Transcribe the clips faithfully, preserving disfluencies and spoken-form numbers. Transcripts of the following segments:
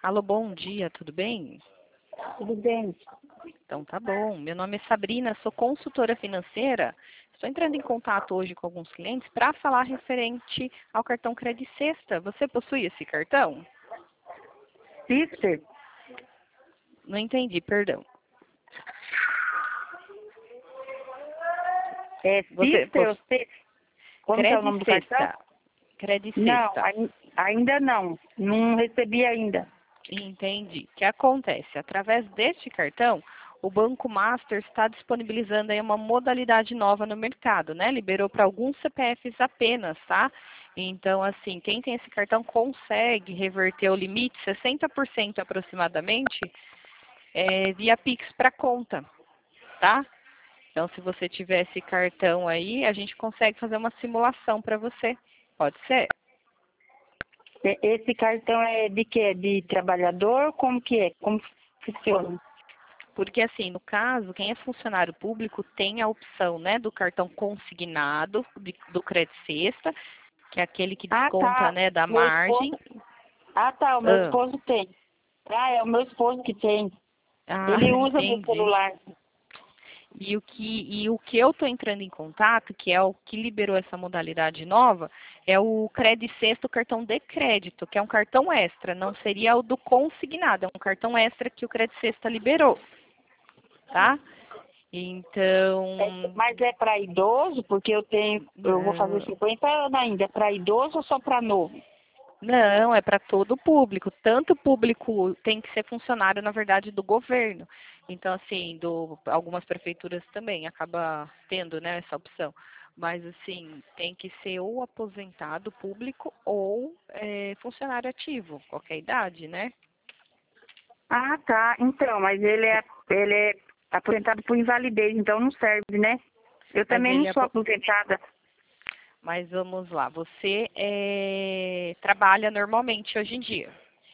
Alô, bom dia, tudo bem? Tudo bem? Então tá bom. Meu nome é Sabrina, sou consultora financeira. Estou entrando em contato hoje com alguns clientes para falar referente ao cartão Credit Sexta. Você possui esse cartão? Sister? Não entendi, perdão. É Você Sister ou possui Sexta? Como que é o Credit nome do cartão? Sexta? Credit Não, Sexta. ai- ainda não. Não recebi ainda. Entendi. O que acontece? Através deste cartão, o Banco Master está disponibilizando aí uma modalidade nova no mercado, né? Liberou para alguns C P Fs apenas, tá? Então, assim, quem tem esse cartão consegue reverter o limite, sessenta por cento aproximadamente, é, via Pix para conta, tá? Então, se você tiver esse cartão aí, a gente consegue fazer uma simulação para você. Pode ser? E- Esse cartão é de quê? De trabalhador? Como que é? Como funciona? Porque, assim, no caso, quem é funcionário público tem a opção, né, do cartão consignado, de- do Credit Sexta, que é aquele que Ah, desconta, tá. né, da Meu margem. esposo. Ah, tá. O meu Ah, esposo tem. Ah, é o meu esposo que tem. ah, Ele usa meu entendi. celular. E o que, e o que eu estou entrando em contato, que é o que liberou essa modalidade nova, é o Credit Sexta, o cartão de crédito, que é um cartão extra, não seria o do consignado, é um cartão extra que o Credit Sexta liberou, tá? É- Então, mas é para idoso? Porque eu tenho. Eu vou fazer não. cinquenta anos ainda. É para idoso ou só para novo? Não, é para todo o público. Tanto o público tem que ser funcionário, na verdade, do governo. Então, assim, do, algumas prefeituras também acaba tendo, né, essa opção. Mas, assim, tem que ser ou aposentado público ou é, funcionário ativo, qualquer idade, né? Ah, tá. Então, mas ele é, ele é aposentado por invalidez, então não serve, né? Eu Mas também ele não é. sou apo- aposentada. Mas vamos lá, você é, trabalha normalmente hoje em dia?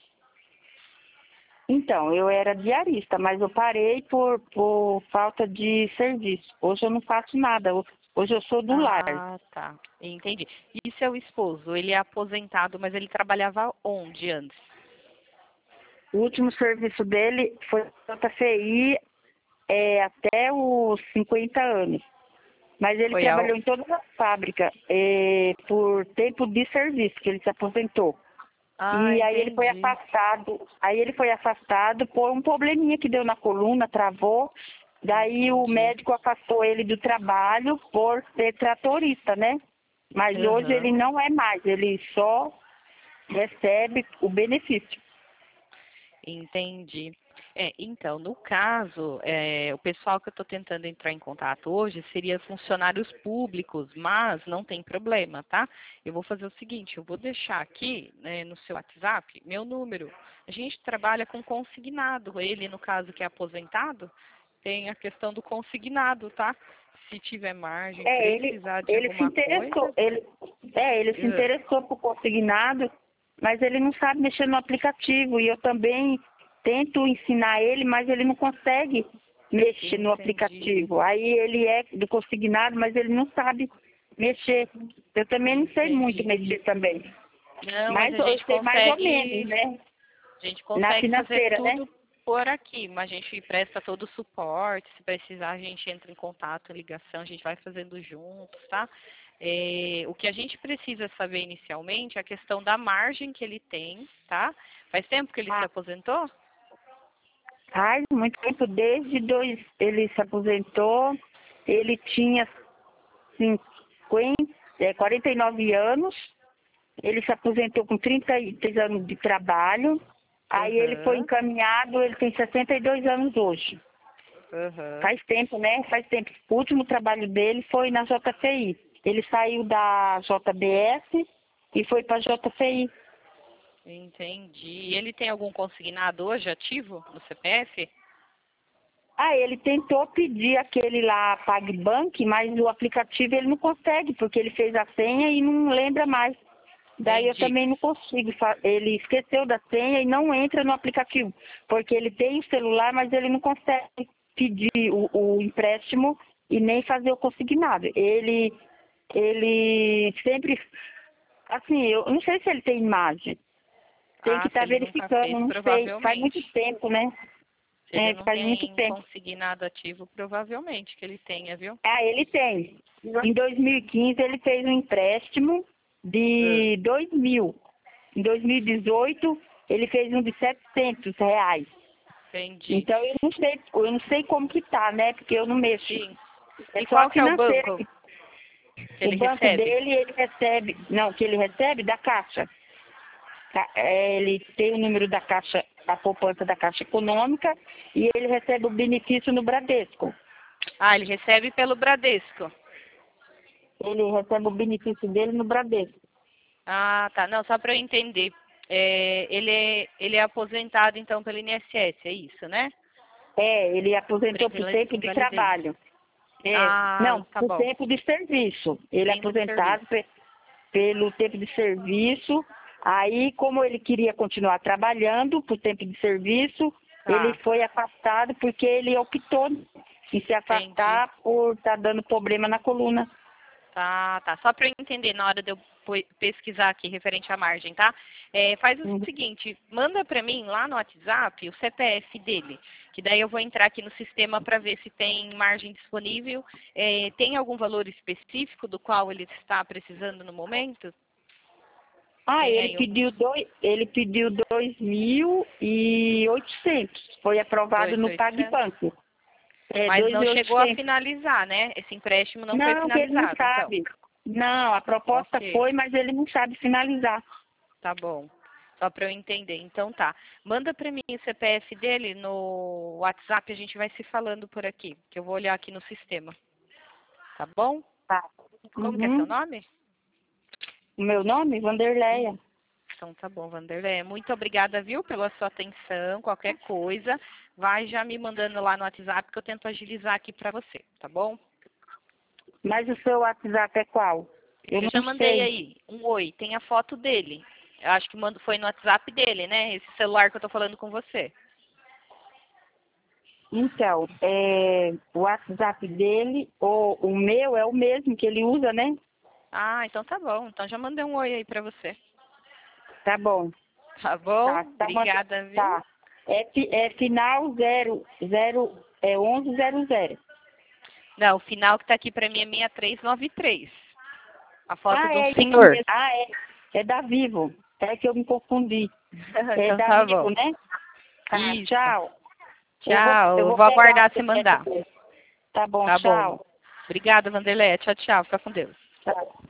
Então, eu era diarista, mas eu parei por, por falta de serviço. Hoje eu não faço nada. Hoje eu sou do lar. Ah, tá. Entendi. E seu esposo, ele é aposentado, mas ele trabalhava onde antes? O último serviço dele foi J C I é, até os cinquenta anos. Mas ele Foi ao... trabalhou em todas as fábricas é, por tempo de serviço, que ele se aposentou. Ah, E aí ele foi entendi. afastado, aí ele foi afastado por um probleminha que deu na coluna, travou. Daí o Entendi. médico afastou ele do trabalho por ser tratorista, né? Mas hoje ele Aham. não é mais, ele só recebe o benefício. Entendi. É, então, no caso, é, o pessoal que eu estou tentando entrar em contato hoje seria funcionários públicos, mas não tem problema, tá? Eu vou fazer o seguinte, eu vou deixar aqui, né, no seu WhatsApp meu número. A gente trabalha com consignado. Ele, no caso, que é aposentado, tem a questão do consignado, tá? Se tiver margem, É, ele, precisar de ele se alguma interessou, coisa. ele, é, ele se Ah, interessou por consignado, mas ele não sabe mexer no aplicativo. E eu também tento ensinar ele, mas ele não consegue mexer no entendi, aplicativo. Aí ele é do consignado, mas ele não sabe mexer. Eu também não sei muito entendi. mexer também. Não, mas Mas a eu gente sei mais ou menos, consegue, né? a gente Na consegue fazer financeira, né? tudo por aqui, mas a gente presta todo o suporte, se precisar a gente entra em contato, ligação, a gente vai fazendo juntos, tá? É, o que a gente precisa saber inicialmente é a questão da margem que ele tem, tá? Faz tempo que ele se Ah, aposentou? faz muito tempo, desde dois, ele se aposentou, ele tinha cinquenta, é, quarenta e nove anos, ele se aposentou com trinta e três anos de trabalho, aí ele foi Aham, encaminhado, ele tem sessenta e dois anos hoje. aham, Faz tempo, né? Faz tempo. O último trabalho dele foi na J C I. Ele saiu da J B S e foi para a J C I. entendi. E ele tem algum consignado hoje ativo no C P F? Ah, ele tentou pedir aquele lá PagBank, mas o aplicativo ele não consegue, porque ele fez a senha e não lembra mais. Daí eu Entendi, também não consigo. fa- Ele esqueceu da senha e não entra no aplicativo, porque ele tem o celular, mas ele não consegue pedir o, o empréstimo e nem fazer o consignado. Ele, ele sempre, assim, eu não sei se ele tem imagem, Tem Ah, que se estar ele nunca verificando, fez, não sei. Faz muito provavelmente. tempo, né? Se ele É, não faz muito tem tempo. consignado ativo, provavelmente que ele tenha, viu? Ah, ele tem. Em dois mil e quinze ele fez um empréstimo Ah, de dois mil. Em dois mil e dezoito ele fez um de setecentos reais. entendi. Então eu não sei, eu não sei como que tá, né? Porque eu não mexo. Sim. É E só a qual que é o financeira. banco que- que O ele banco recebe? dele, ele recebe, não, que ele recebe da Caixa. Ca- é, Ele tem o número da Caixa, a poupança da Caixa Econômica, e ele recebe o benefício no Bradesco. Ah, ele recebe pelo Bradesco. Ele recebe o benefício dele no Bradesco. Ah, tá. Não, só para eu entender. É, ele, é, ele é aposentado, então, pelo I N S S, é isso, né? É, ele aposentou por Invali- tempo de Invalidez. trabalho. É, Ah, não, tá por bom. tempo de serviço. Ele é Tempo de serviço. aposentado pe- pelo tempo de serviço. Aí, como ele queria continuar trabalhando por tempo de serviço, ele Tá, foi afastado porque ele optou em se entendi. afastar por estar dando problema na coluna. Tá, tá. Só para eu entender na hora de eu po- pesquisar aqui referente à margem, tá? É, faz o Uhum. seguinte, manda para mim lá no WhatsApp o C P F dele, que daí eu vou entrar aqui no sistema para ver se tem margem disponível. É, tem algum valor específico do qual ele está precisando no momento? Ah, Tem ele aí algum pediu dois, ele pediu dois mil e oitocentos. Foi aprovado dois mil no e oitocentos? PagBank. É, Mas dois não mil e chegou a oitocentos. finalizar, né? Esse empréstimo não foi Não, que ele não finalizado, então. sabe. Não, a proposta Ok. foi, mas ele não sabe finalizar. Tá bom. Só para eu entender. Então tá. Manda para mim o C P F dele no WhatsApp, a gente vai se falando por aqui, que eu vou olhar aqui no sistema. Tá bom? Tá. Como que é seu Uhum. nome? O meu nome? Vanderleia. Então tá bom, Vanderlei. Muito obrigada, viu, pela sua atenção. Qualquer coisa, vai já me mandando lá no WhatsApp que eu tento agilizar aqui para você, tá bom? Mas o seu WhatsApp é qual? Eu Eu não já mandei sei. aí um oi, tem a foto dele. Eu acho que mando, foi no WhatsApp dele, né? Esse celular que eu tô falando com você. Então, é, o WhatsApp dele, ou o meu é o mesmo que ele usa, né? Ah, então tá bom. Então já mandei um oi aí pra você. Tá bom. Tá bom? Tá, tá, manda- Obrigada, viu? tá. É, fi- é final zero, zero, é onze zero zero. Não, o final que tá aqui pra mim é seis três nove três. A foto Ah, de um é isso senhor. mesmo. Ah, é. É da Vivo. É que eu me confundi. É Então da tá Vivo, bom. né? Tá, Isso. tchau. Eu vou, Tchau. eu Eu vou vou pegar aguardar o você mandar. C P F. Tá bom, Tá bom. tchau. Obrigada, Vanderlei. Tchau, tchau. Fica com Deus. Tchau.